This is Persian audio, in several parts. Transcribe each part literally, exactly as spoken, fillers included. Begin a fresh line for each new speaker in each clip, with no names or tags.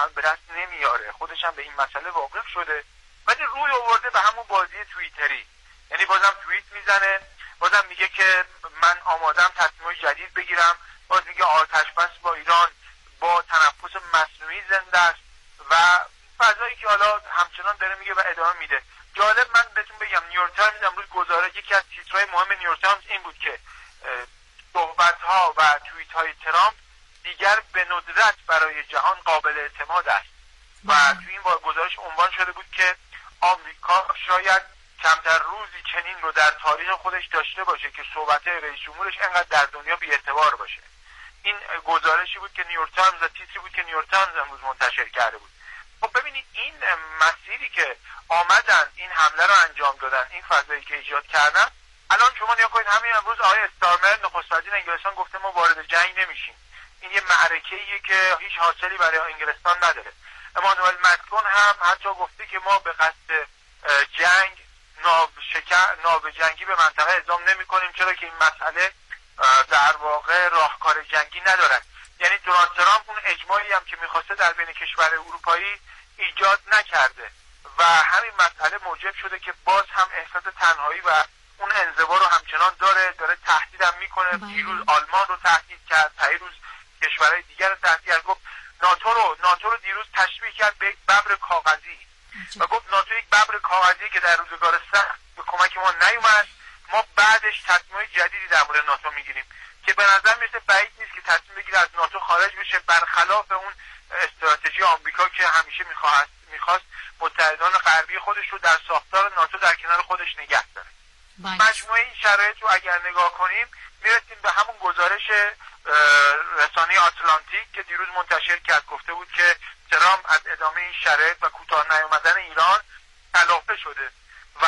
واقعا به دست نمیاره، خودش هم به این مسئله واقف شده، ولی روی آورده به همون بازی توییتری. یعنی بازم توییت میزنه، بازم میگه که من آمادم تصمیمای جدید بگیرم، باز میگه آتش بس با ایران با تنفس مصنوعی زنده است و فضایی که حالا همچنان داره میگه و ادامه میده. جالب من بهتون بگم نیویورک تایمز امروز گزارش، یکی از تیترهای مهم نیویورک تایمز این بود که صحبت‌ها و توییت‌های ترامپ دیگر به ندرت برای جهان قابل اعتماد است و توی این گزارش عنوان شده بود که آمریکا شاید کمتر روزی چنین رو در تاریخ خودش داشته باشه که صحبت‌های رئیس جمهورش انقدر در دنیا بی‌اعتبار باشه. این گزارشی بود که نیویورک تایمز و تیتری بود که نیویورک تایمز امروز منتشر کرده بود. خب ببینید این مسیری که آمدن این حمله رو انجام دادن، این فضایی که ایجاد کردن، الان شما نگاه کنید همین امروز آقای استارمر نخست وزیر انگلستان گفته ما وارد جنگ نمیشیم. این یه معرکه‌ایه که هیچ حاصلی برای انگلستان نداره. امانوئل مکرون هم حتی گفته که ما به قصد جنگ ناو شکر ناو جنگی به منطقه اعزام نمی‌کنیم، چرا که این مسئله در واقع راهکار جنگی ندارد. یعنی دونالد ترامپ اون اجماعی هم که می‌خواسته در بین کشور اروپایی ایجاد نکرده و همین مسئله موجب شده که باز هم احساس تنهایی و اون انزوا رو همچنان داره داره تهدیدم میکنه. دیروز آلمان رو تهدید کرد، پیروز کشورهای دیگر رو تهدید کرد، گفت ناتو رو ناتو رو دیروز تشبیه کرد به یک ببر کاغذی و گفت ناتو یک ببر کاغذی که در روزگار سخت به کمک ما نیومد، ما بعدش تصمیم جدیدی در مورد ناتو میگیریم که به نظر میاد بعید نیست که تصمیم بگیره از ناتو خارج بشه، برخلاف اون استراتژی آمریکا که همیشه میخواست میخواست متحدان غربی خودش رو در ساختار ناتو در کنار خودش نگه داره. مجموعه این شرایط رو اگر نگاه کنیم میرسیم به همون گزارش رسانه آتلانتیک که دیروز منتشر کرد، گفته بود که ترامپ از ادامه این شرایط و کوتاه نیامدن ایران کلافه شده و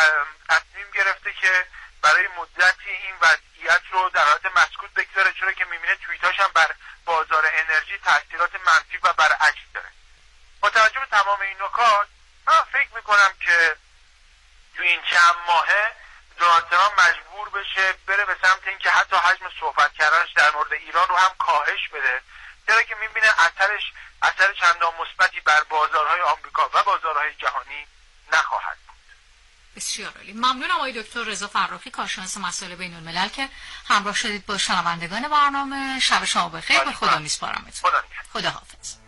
تصمیم گرفته که برای مدتی این وضعیت رو در حالت مسکوت بگذاره، چرا که میبینه توییتاش هم بر بازار انرژی تاثیرات منفی و برعکس داره. با توجه به تمام این نکات من فکر میکنم که تو این چند ماهه دونالد ترامپ مجبور بشه بره به سمت اینکه حتی حجم صحبت کردنش در مورد ایران رو هم کاهش بده، چرا که میبینه اثرش اثر چندان مثبتی بر بازارهای آمریکا و بازارهای جهانی نخواهد بود.
بسیار عالی. ممنونم آقای دکتر رضا فرخی، کارشناس مسائل بین الملل که همراه شدید با شنوندگان برنامه. شب شما بخیر. به خدا میسپارمتون.
خدا
خدا حافظ.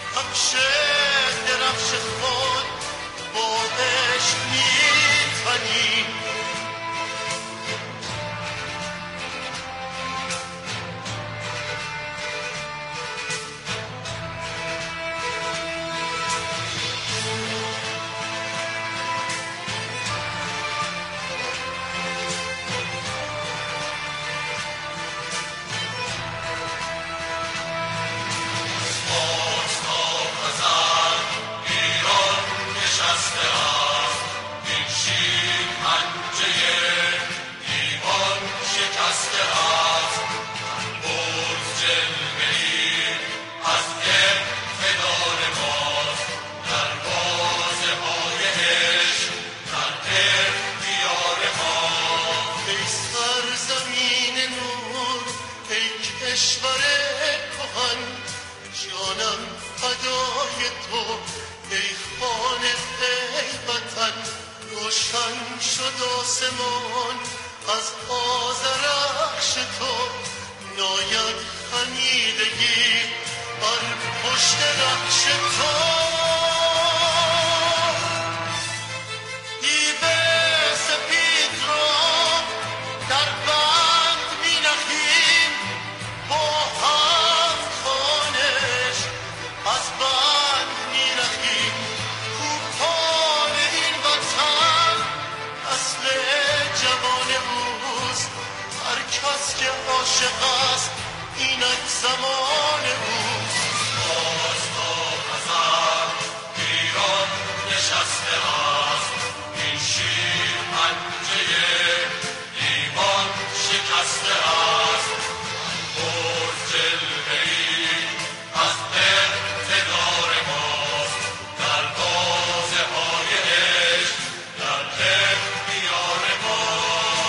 درخش خود با عشق میتنی آسمان از آذرخش تو ناید خمیدگی بر پشت رخش تو. عاشق است اینک زمان اوست. باز تا ازل ایران نشسته است، این شیر پنجه ایمان شکسته است. باز جلوه‌ای از اقتدار ماست، در بازه های عشق در اختیار ما.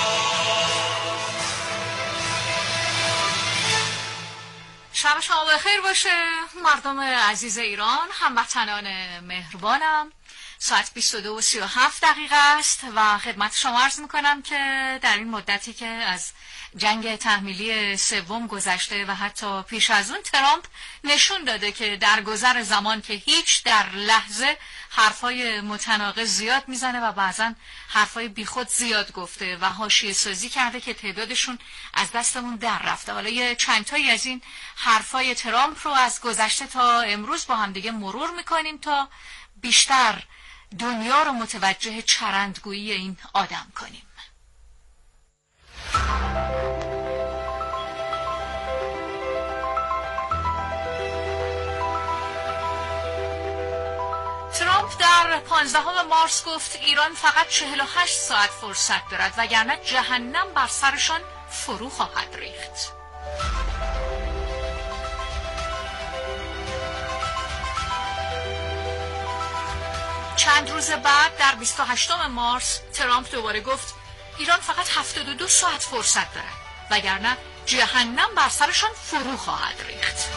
شب شما بخیر باشه مردم عزیز ایران، هموطنان مهربانم. ساعت بیست و دو و سی و هفت دقیقه است و خدمت شما عرض میکنم که در این مدتی که از جنگ تحمیلی سوم گذشته و حتی پیش از اون، ترامپ نشون داده که در گذر زمان که هیچ در لحظه حرفای متناقض زیاد میزنه و بعضا حرفای بیخود زیاد گفته و حاشیه سازی کرده که تعدادشون از دستمون در رفته. حالا یه چند تایی از این حرفای ترامپ رو از گذشته تا امروز با هم دیگه مرور میکنیم تا بیشتر دنیا رو متوجه چرندگویی این آدم کنیم. ترامپ در پانزدهم مارس گفت ایران فقط چهل و هشت ساعت فرصت دارد وگرنه جهنم بر سرشان فرو خواهد ریخت. چند روز بعد در بیست و هشتم مارس ترامپ دوباره گفت ایران فقط هفتاد و دو ساعت فرصت دارد وگرنه جهنم بر سرشان فرو خواهد ریخت.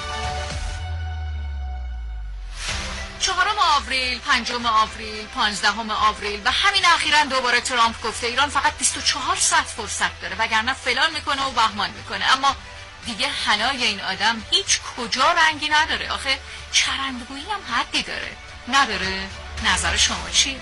چهارم آوریل، پنجم آوریل، پانزدهم آوریل و همین اخیراً دوباره ترامپ گفته ایران فقط بیست و چهار ساعت فرصت داره وگرنه فلان میکنه و بهمان میکنه. اما دیگه حنای این آدم هیچ کجا رنگی نداره. آخه چرندگویی هم حدی داره نداره؟ نظر شما چیه؟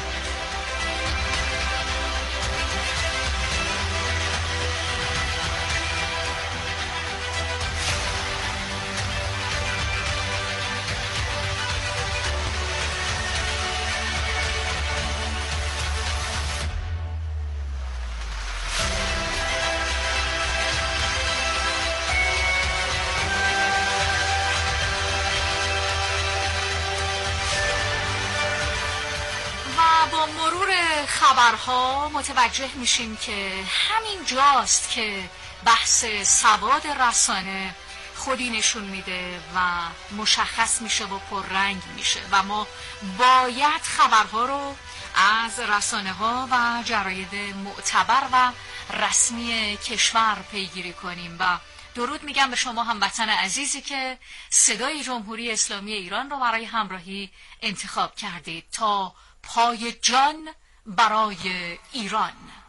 خبرها متوجه میشیم که همین جاست که بحث سواد رسانه خودی نشون میده و مشخص میشه و پررنگ میشه و ما باید خبرها رو از رسانه ها و جراید معتبر و رسمی کشور پیگیری کنیم. و درود میگم به شما هموطن عزیزی که صدای جمهوری اسلامی ایران رو برای همراهی انتخاب کردید تا پای جان برای ایران.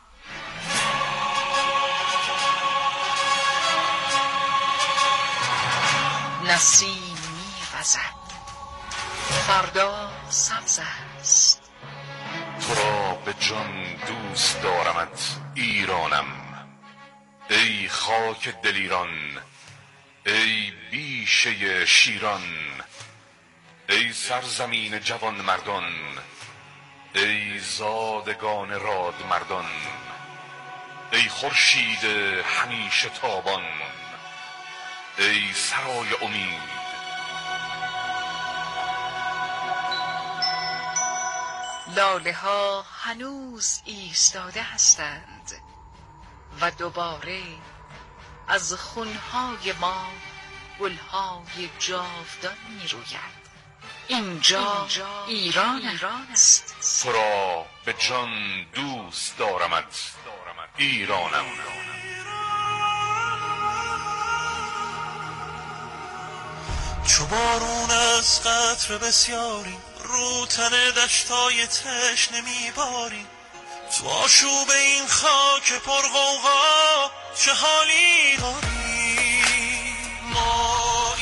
نسیم می‌وزد، فردا سبز است.
تو را به جان دوست دارمت ایرانم، ای خاک دل ایران، ای بیشه شیران، ای سرزمین جوان مردان، ای زادگان راد مردان، ای خورشید همیشه تابان، ای سرای امید.
لاله ها هنوز ایستاده هستند و دوباره از خونهای ما گلهای جاودان می روید. اینجا, اینجا ایران, ایران است.
تو را به جان دوست دارمت ایرانم.
چو بارون از قطر بسیاری رو تن دشتای تشنه میباری، تو آشوب این خاک پرغوغا چه حالی داری؟ ما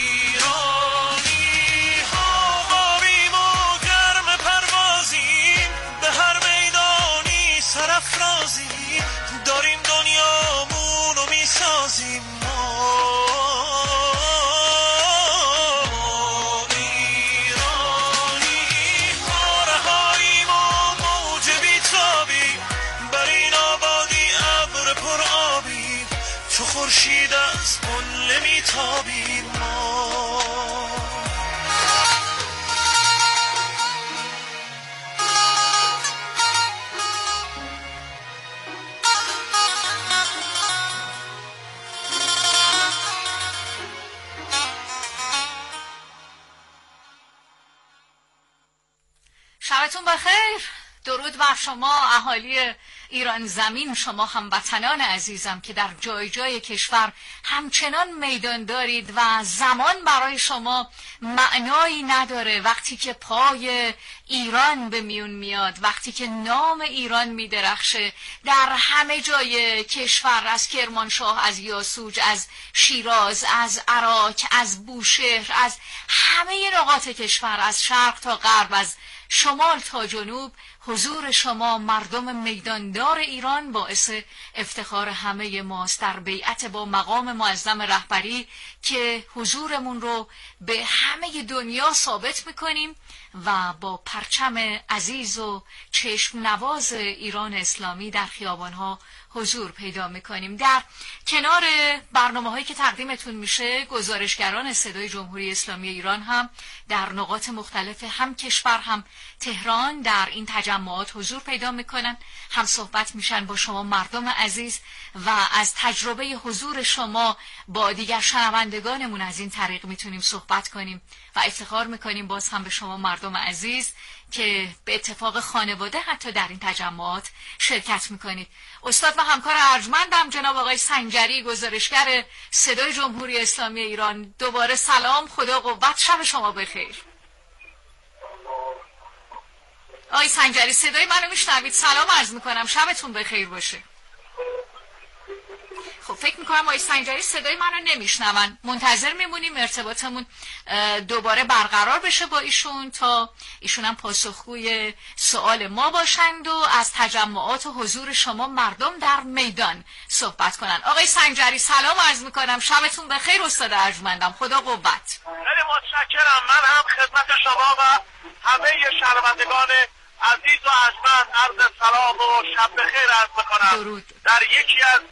ایرانی ها غاریم و گرم پروازیم، به هر میدانی سرافرازیم، داریم دنیامونو میسازیم. ما خورشید از قله میتابیم. ما
شبتون بخیر. درود بر شما اهالی ایران زمین، شما هموطنان عزیزم که در جای جای کشور همچنان میدان دارید و زمان برای شما معنایی نداره. وقتی که پای ایران به میون میاد، وقتی که نام ایران میدرخشه در همه جای کشور، از کرمانشاه، از یاسوج، از شیراز، از عراق، از بوشهر، از همه نقاط کشور، از شرق تا غرب، از شمال تا جنوب، حضور شما مردم میداندار ایران باعث افتخار همه ماست در بیعت با مقام معظم رهبری که حضورمون رو به همه دنیا ثابت میکنیم و با پرچم عزیز و چشم نواز ایران اسلامی در خیابانها حضور پیدا میکنیم. در کنار برنامه هایی که تقدیمتون میشه، گزارشگران صدای جمهوری اسلامی ایران هم در نقاط مختلف هم کشور هم تهران در این تجمعات حضور پیدا میکنن، هم صحبت میشن با شما مردم عزیز و از تجربه حضور شما با دیگر شنوندگانمون از این طریق میتونیم صحبت کنیم و افتخار میکنیم باز هم به شما مردم عزیز که به اتفاق خانواده حتی در این تجمعات شرکت میکنید. استاد و همکار ارجمندم جناب آقای سنجری، گزارشگر صدای جمهوری اسلامی ایران، دوباره سلام، خدا قوت، شب شما بخیر. آقای سنجری صدای منو میشنوید؟ سلام عرض میکنم، شبتون بخیر باشه. خب فکر میکنم آقای سنجری صدای منو نمیشنون. منتظر میمونیم ارتباطمون دوباره برقرار بشه با ایشون تا ایشون هم پاسخگوی سوال ما باشند و از تجمعات و حضور شما مردم در میدان صحبت کنن. آقای سنجری سلام عرض میکنم، شبتون بخیر استاد ارجمندم، خدا قوت.
خیلی متشکرم. من هم خدمت شما و همه شنوندگان عزیز و ارجمند عرض سلام و شب بخیر عرض میکنم.
درود.
در یکی از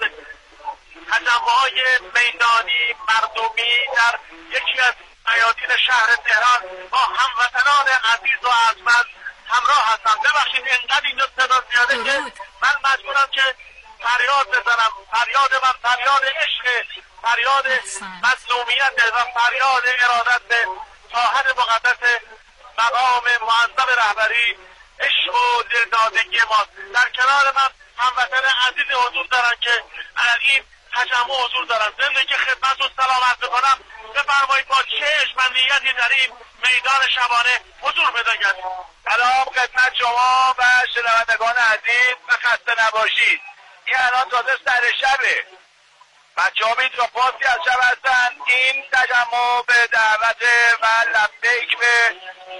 تجمعهای میدانی مردمی در یکی از میادین شهر تهران با هموطنان عزیز و ارجمند همراه هستم. ببخشید اینقدر اینجا صدا زیاده که من مجبورم که فریاد بزنم. فریاد من فریاد عشق، فریاد مظلومیت و فریاد ارادت به ساحت مقدس مقام معظم رهبری، عشق و دلدادگی ماست. در کنار من هموطن عزیز حضور دارن که این تجمع حضور دارن. ضمن که خدمت و سلام عرض می‌کنم، بفرمایید با چه عشقمندیتی در این میدان شبانه حضور پیدا کردید. سلام خدمت شما و شنوندگان عزیز و خسته نباشید. این الان تازه سر شبه، بچه‌ها میتونن پاسی از شب هستن. این تجمع به دعوت و لبیک به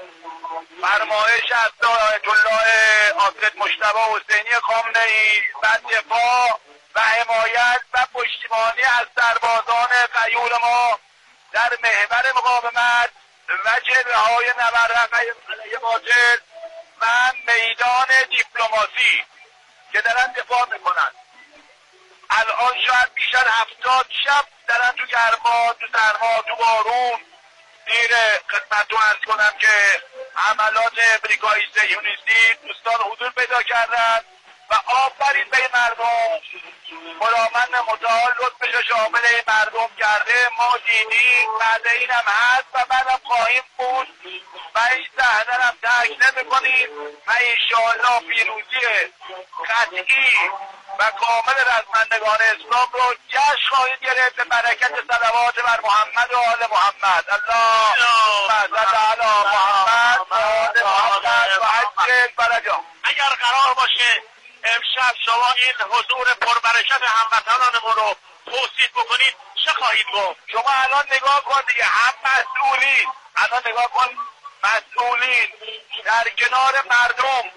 فرمایش از آیت الله حضرت مجتبی حسینی خامنه‌ای و دفاع و حمایت و پشتیبانی از سربازان غیور ما در محور مقاومت و جبهه‌های نبرد علیه باطل و میدان دیپلماسی که دارن دفاع میکنن. الان شاید بیش از هفتاد شب دارن تو گرما، تو سرما، تو بارون دیر خدمتتون عرض کنم که حملات امریکایی صهیونیستی دوستان حضور پیدا کردن و آفرین به مردم. خداوند متعال لطفش شامل این مردم کرده. ما دیدیم، بعد این هم هست و بعدم خواهیم بود و این صحنه هم ترک نمی کنیم و انشاءالله پیروزی قطعی و کامل رزمندگان اسلام رو جشن خواهید گرفت به برکت صلوات بر محمد و آل محمد. اللهم صل علی محمد و آل محمد و عجل فرجهم. اگر قرار باشه امشب شما این حضور پربرکت هموطنانمون رو توصیف بکنید چه خواهید گفت؟ شما الان نگاه کن دیگه، هم مسئولین، الان نگاه کن مسئولین در کنار مردم،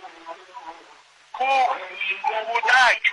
کوه، کودک،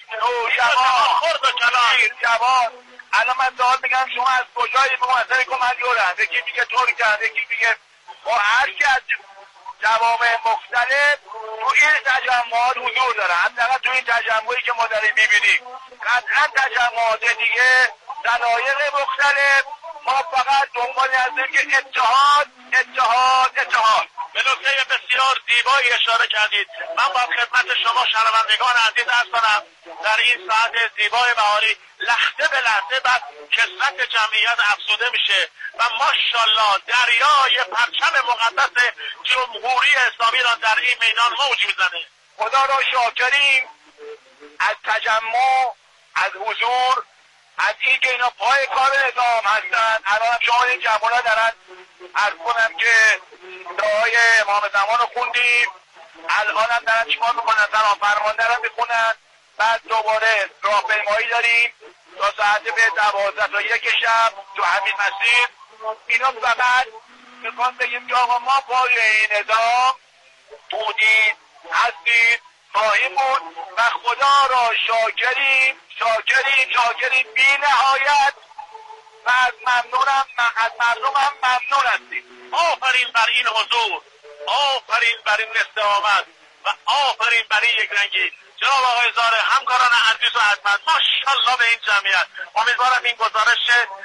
نوجوان، پیر، جوان. الان من سوال میگم شما از کجایی؟ به مثلا کمدیورن، یکی میگه ترکن، یکی میگه با هر کی از جوامع مختلف تو این تجمعات حضور دارن. حداقل تو این تجمعی که ما داریم میبینیم، قطعا تجمعات دیگه دلایل مختلف، ما فقط دنبال هستیم که اتحاد اتحاد اتحاد. به نکته بسیار زیبایی اشاره کردید. من با خدمت شما شنوندگان عزیز عرض کنم در این ساعت زیبای بهاری لحظه به لحظه بعد کثرت جمعیت افزوده میشه و ماشاءالله دریای پرچم مقدس جمهوری اسلامی را در این میدان موج میزنه. خدا را شاکریم از تجمع، از حضور، از این که اینا پای کار نظام هستن. الان شما این جمعونا دارن، عرض کنم که دعای امام زمان رو خوندیم، الان هم دارن چیکار میکنن؟ سلام فرمان دارن میخونن، بعد دوباره راهپیمایی داریم تا ساعت به دوازده تا یک شب تو همین مسیر. اینا فقط میخوان بگیم که آقا ما پای این نظام بودید، هستید، خواهیم بود و خدا را شاکریم شاکریم شاکریم بی نهایت و از ممنونم، از مردمم ممنون هستیم. آفرین بر این حضور، آفرین بر این استقامت و آفرین بر این یک رنگی. جناب آقای زاره، همکاران عزیز و حتمت، ماشاءالله به این جمعیت. امیدوارم این گزارش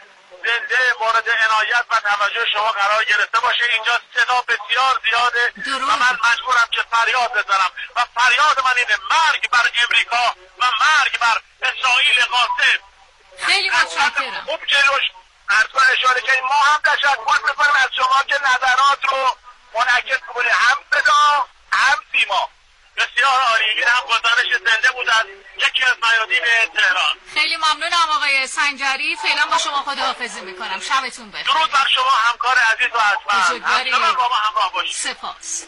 زنده مورد عنایت و توجه شما قرار گرفته باشه. اینجا صدا بسیار زیاده و من مجبورم که فریاد بزنم و فریاد من اینه: مرگ بر امریکا و مرگ بر اسرائیل قاسم.
خیلی متشکرم.
خوب جلوش ارتباط اشاره کنیم. ما هم تشکر میکنیم از شما که نظرات رو منعکس بکنید، هم صدا هم سیما. بسیار عالی. این هم گزارش زنده بود از یکی از میادین تهران.
خیلی ممنونم آقای سنجری. فعلا با شما خداحافظی میکنم. شبتون بخیر.
درود بر شما همکار عزیز و حتما. همچنان با ما همراه باشید.
سپاس.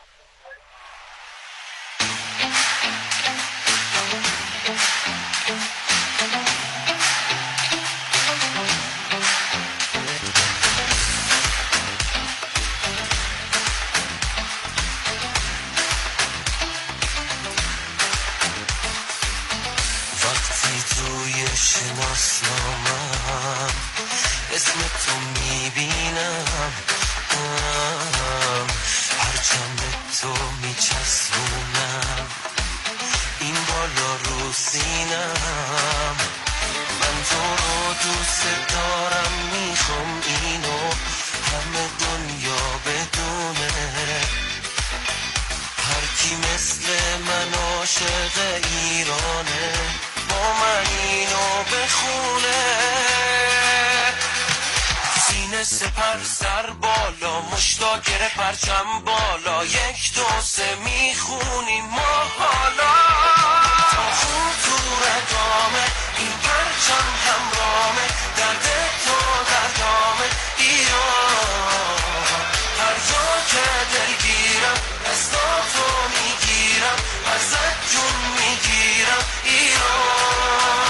شناسنامم اسم تو میبینم، پرچم تو میچسبونم این بالا رو سینم. من تو رو دوست دارم، میخوام اینو همه دنیا بدونه. هر کی مثل من عاشق ایرانه با من اینو بخونه. سینه سپر سر بالا، مشتاقر پرچم بالا، یک دو سه میخونیم ما حالا. تا خون تو رگامه این پرچم همرامه، درد تو دردامه ایران. هر جا که دلگیرم دستا تو میگیرم، ازت جون میگیرم ایران.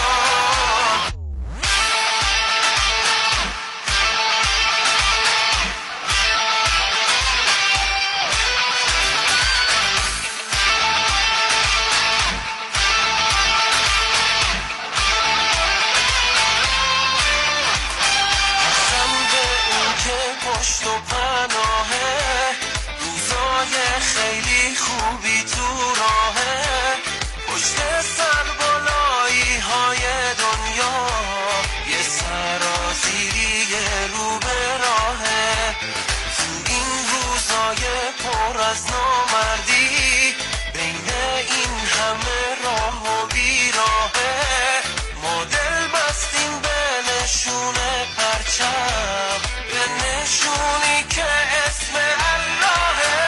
پشت و پناهه، روزای خیلی خوبی تو راهه، پشت سر بالایی های دنیا یه سرازیری رو به راهه. تو این روزای پر از نامردی، بین این همه راه و بیراهه، ما دل بستیم به نشون پرچم، به نشونی که اسم اللهه.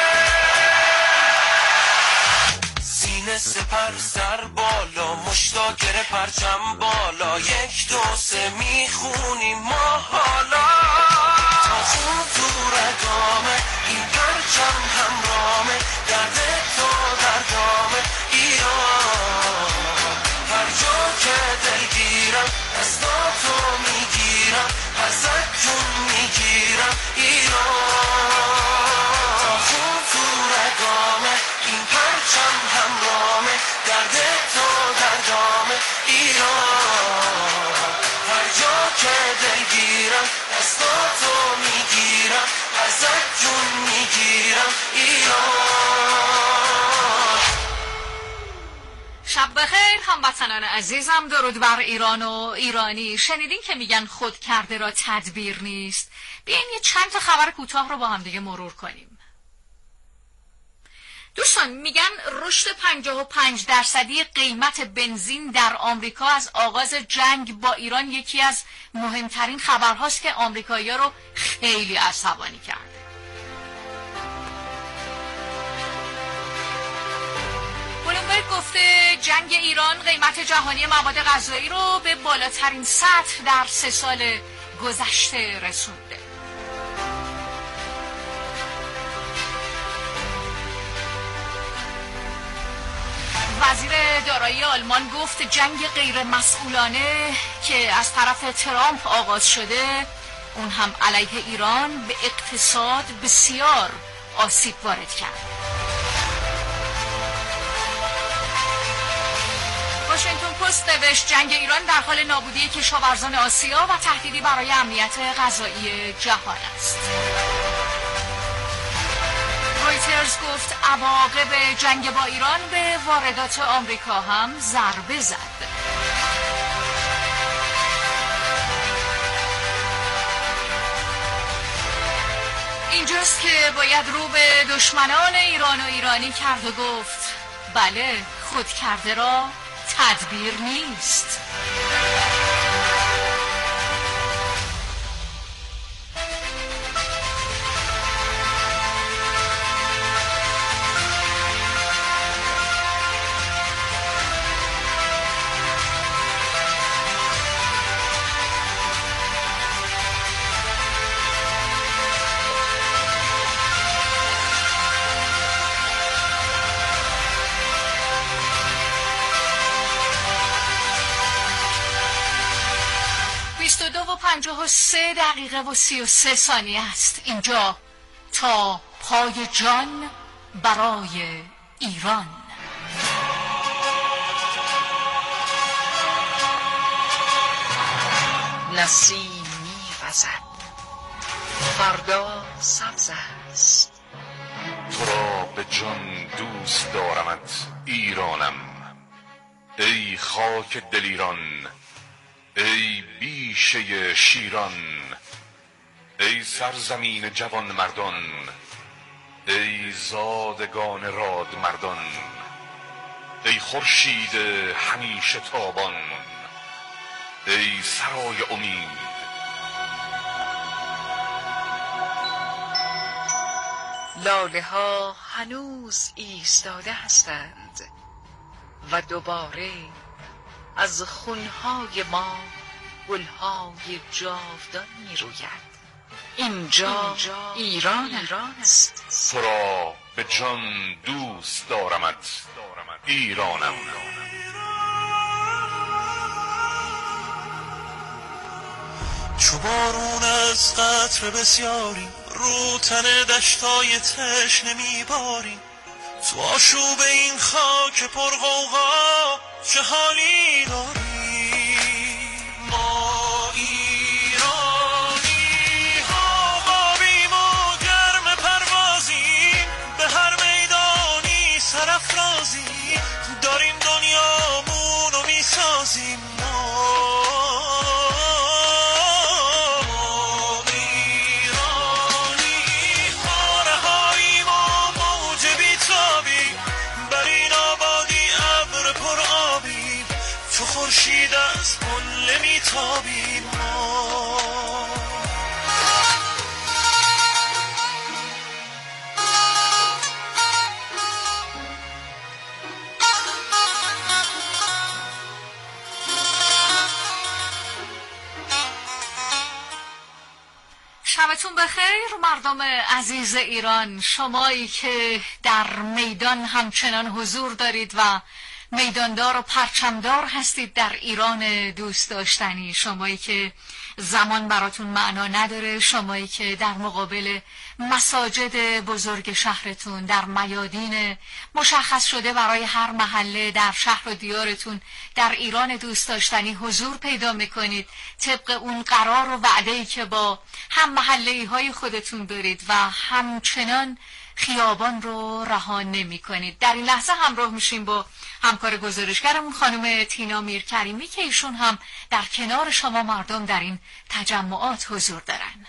سینه سپر سر بالا، مشتاقر پرچم بالا، یک دو سه میخونیم ما حالا. تا خون تو رگامه این پرچم همرامه، درد تو دردامه ایران.
هموطنان عزیزم، درود بر ایران و ایرانی. شنیدین که میگن خود کرده را تدبیر نیست؟ بیاین یه چند تا خبر کوتاه رو با هم دیگه مرور کنیم. دوستان، میگن رشد پنجاه و پنج درصدی قیمت بنزین در آمریکا از آغاز جنگ با ایران یکی از مهمترین خبرهاست که آمریکایی‌ها رو خیلی عصبانی کرده. بلومبرگ گفته جنگ ایران قیمت جهانی مواد غذایی رو به بالاترین سطح در سه سال گذشته رسونده. وزیر دارایی آلمان گفت جنگ غیر مسئولانه که از طرف ترامپ آغاز شده اون هم علیه ایران به اقتصاد بسیار آسیب وارد کرد. واشنگتن پست نوشت جنگ ایران در حال نابودی کشاورزان آسیا و تهدیدی برای امنیت غذایی جهان است. رویترز گفت عواقب جنگ با ایران به واردات آمریکا هم ضربه زد. اینجاست که باید رو به دشمنان ایران و ایرانی کرد و گفت بله، خود کرده را تدبیر نیست. پنجاه و سه دقیقه و سی و سه ثانیه است. اینجا تا پای جان برای ایران.
نسیم می‌وزد، فردا سبز است.
تو را به جان دوست دارمت ایرانم، ای خاک دل ایران، ای بیشه شیران، ای سرزمین جوان مردان، ای زادگان راد مردان، ای خورشید همیشه تابان، ای سرای امید.
لاله ها هنوز ایستاده هستند و دوباره از خونهای ما گلهای جاودان می روید. اینجا, اینجا ایران, ایران است.
تو را به جان دوست دارمت ایرانم.
چو بارون از قطر بسیاری رو تن دشتای تشنه میباری، تو آشوب این خاک پرغوغا چه حالی داری؟ ما ایرانی ها قابیم و گرم پروازیم، به هر میدانی سرافرازیم، داریم دنیامونو میسازیم. خورشید از قله میتابیم ما.
شبتون بخیر مردم عزیز ایران، شمایی که در میدان همچنان حضور دارید و میداندار و پرچمدار هستید در ایران دوست داشتنی، شمایی که زمان براتون معنا نداره، شمایی که در مقابل مساجد بزرگ شهرتون، در میادین مشخص شده برای هر محله در شهر و دیارتون در ایران دوست داشتنی حضور پیدا میکنید، طبق اون قرار و وعده‌ای که با هم محله‌ای های خودتون دارید و همچنان خیابان رو رها نمی کنید. در این لحظه همراه میشیم با همکار گزارشگرمون خانم تینا میرکریمی که ایشون هم در کنار شما مردم در این تجمعات حضور دارن.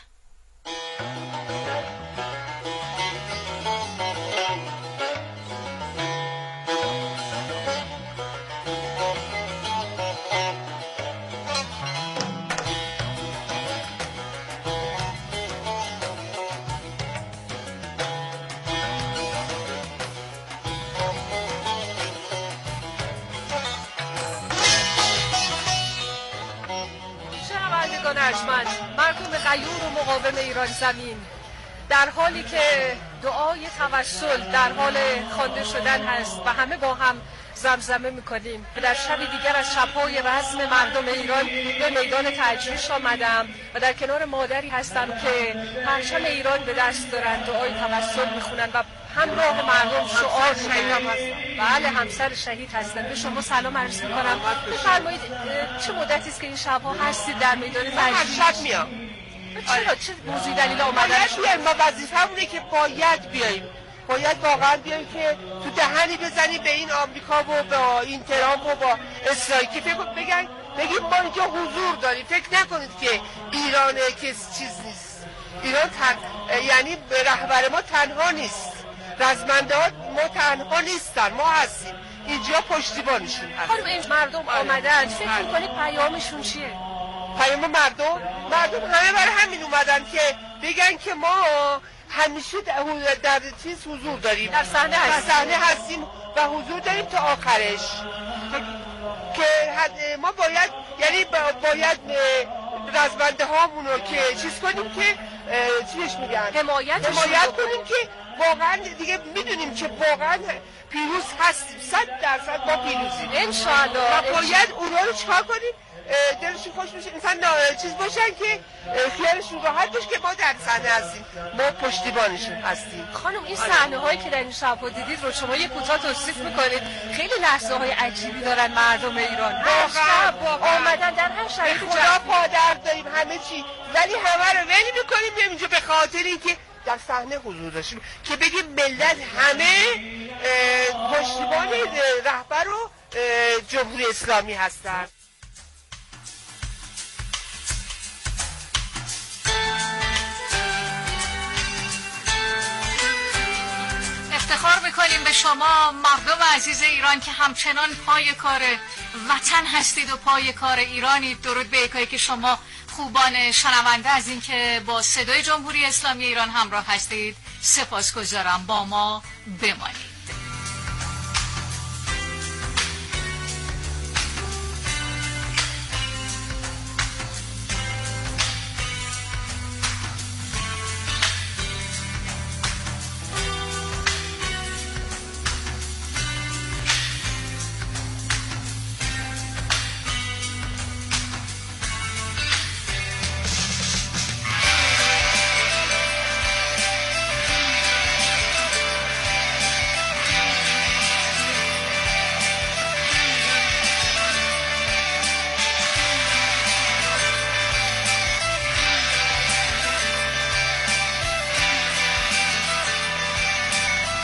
ارجمند، مردم غیور و مقاوم ایران زمین، در حالی که دعای توسل در حال خوانده شدن هست و همه با هم زمزمه میکنیم و در شب دیگر از شب‌های رزم مردم ایران به میدان تجریش آمدم و در کنار مادری هستم که پرچم ایران به دست دارن، دعای توسل میخونن و همراه مردم شعار شهید هستن. بله، همسر شهید هستن. به شما سلام عرض میکنم. بفرمایید چه مدتی است که این شب‌ها هستید در میدان تجریش؟
هر شب میام.
چرا؟ چه موضوعی دلیل اومدن؟
باید بیایم، ما وظیفه‌مونه که باید بیایم. باید واقعا بیایم که تو دهنی بزنیم به این آمریکا و با این ترامپ و با اسرائیل که فکر بگن بگیم ما اینجا حضور داریم. فکر نکنید که ایرانه که چیز نیست. ایران تن... یعنی رهبر ما تنها نیست، رزمنده‌ها ما تنها نیستن، ما هستیم اینجا، پشتیبانشون هست.
خانم این مردم آمدن، فکر می‌کنید پیامشون چیه؟
پیام مردم مردم همه برای همین اومدن که بگن که ما همیشه در چیز حضور داریم،
در صحنه هستیم.
در صحنه هستیم و حضور داریم تا آخرش، که ما باید یعنی باید رزمنده هامونو که چیز کنیم که چیش میگن
حمایت
حمایت کنیم که واقعا دیگه میدونیم که واقعا پیروز هستیم، صد درصد ما پیروزیم
انشاءالله.
و باید اونا رو چیکار کنیم دلشون خوش بشه، انسان چیز باشن که خیالشون راحت باشه که ما در صحنه هستیم، ما پشتیبانشون هستیم.
خانم این صحنه هایی که در این شب‌ها دیدید رو شما یه کوتاه توصیف میکنید؟ خیلی لحظه های عجیبی دارن مردم ایران، واقعا آمدن در هر شرایط
خدا پادر داریم همه چی، ولی همه رو ولی میکنیم میام اینجا به خاطر اینکه در صحنه حضور داشتیم که بگیم ملت همه پشتیبان رهبر و جمهوری اسلامی هستند.
افتخار میکنیم به شما مردم عزیز ایران که همچنان پای کار وطن هستید و پای کار ایرانید. درود به یکایی که شما خوبان شنونده از این که با صدای جمهوری اسلامی ایران همراه هستید. سپاسگزارم، با ما بمانید.